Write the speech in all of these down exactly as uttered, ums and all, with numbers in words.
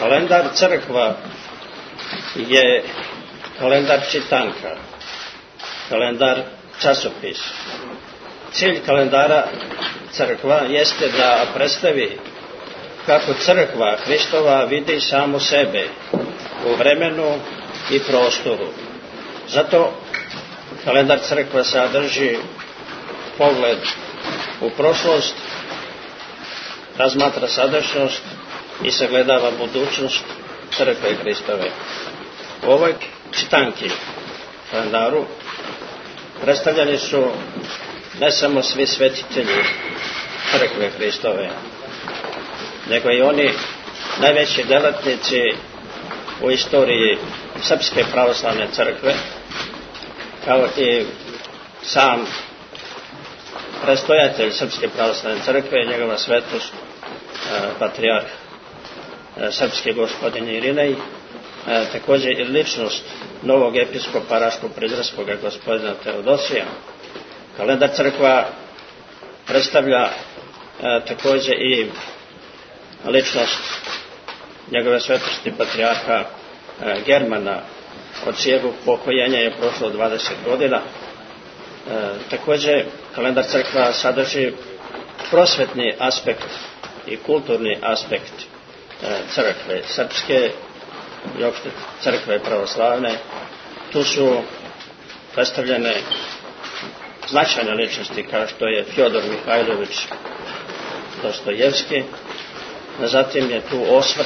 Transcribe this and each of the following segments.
Kalendar crkva je kalendar čitanka, kalendar časopis. Cilj kalendara crkva jeste da predstavi kako crkva Hristova vidi samu sebe u vremenu i prostoru. Zato kalendar crkva sadrži pogled u prošlost, razmatra sadašnjost i sagledava budućnost crkve Hristove. U ovoj čitanki kalendaru predstavljeni su ne samo svi svetitelji crkve Hristove, nego i oni najveći delatnici u istoriji Srpske pravoslavne crkve, kao i sam predstojatelj Srpske pravoslavne crkve, njegova svetost patrijarh srpski gospodin Irinej, također i ličnost novog episkopa Raško-Prizrenskoga gospodina Teodosija. Kalendar crkva predstavlja također i ličnost njegove svetosti patrijarha Germana, od čijeg pokojenja je prošlo dvadeset godina. Također kalendar crkva sadrži prosvetni aspekt i kulturni aspekt crkve srpske i opšte crkve pravoslavne. Tu su predstavljene značajne ličnosti kao što je Fjodor Mihajlović Dostojevski. Zatim je tu osvrt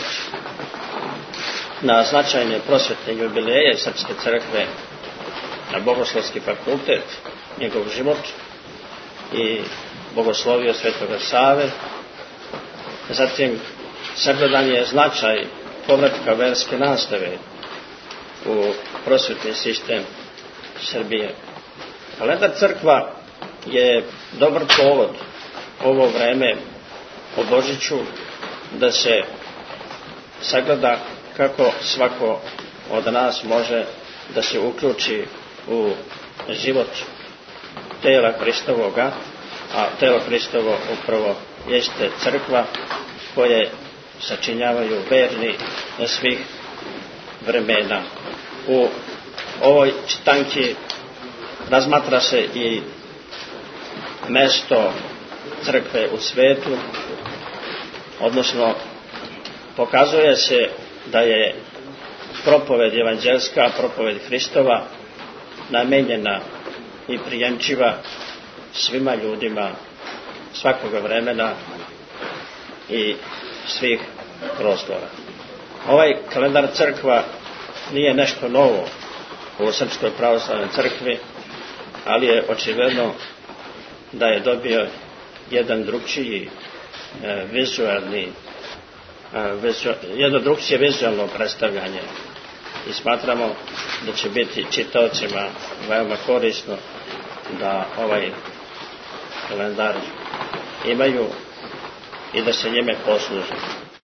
na značajne prosvetne jubileje srpske crkve, na Bogoslovski fakultet, njegov život i bogoslovio Svetoga Save. Zatim sagledan je značaj povratka verske nastave u prosvetni sistem Srbije. Kalendar crkva je dobar povod ovo vreme o Božiću da se sagleda kako svako od nas može da se uključi u život tela Hristovoga, a telo Hristovo upravo jeste crkva koje sačinjavaju verni svih vremena. U ovoj čitanki razmatra se i mesto crkve u svetu, odnosno pokazuje se da je propoved evanđelska, propoved Hristova namenjena i prijemčiva svima ljudima svakoga vremena i svih prostora. Ovaj kalendar crkva nije nešto novo u Srpskoj pravoslavnoj crkvi, ali je očigledno da je dobio jedan drugčiji e, vizualni e, vizu, jedno drugčije vizualno predstavljanje i smatramo da će biti čitaocima veoma korisno da ovaj kalendar imaju i da se njime posluže.